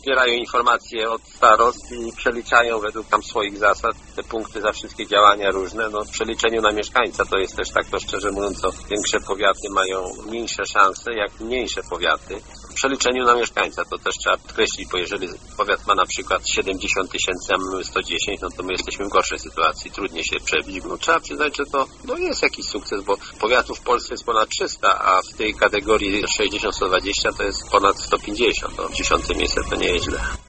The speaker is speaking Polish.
zbierają informacje od starost i przeliczają według tam swoich zasad te punkty za wszystkie działania różne. No, w przeliczeniu na mieszkańca to jest też tak, to szczerze mówiąc, większe powiaty mają mniejsze szanse jak mniejsze powiaty. W przeliczeniu na mieszkańca to też trzeba podkreślić, bo jeżeli powiat ma na przykład 70 000, a my mamy 110, no to my jesteśmy w gorszej sytuacji, trudniej się przebić. No, trzeba przyznać, że to jest jakiś sukces, bo powiatów w Polsce jest ponad 300, a w tej kategorii 60-120 to jest ponad 150. To 10. miejsce to nie jest źle.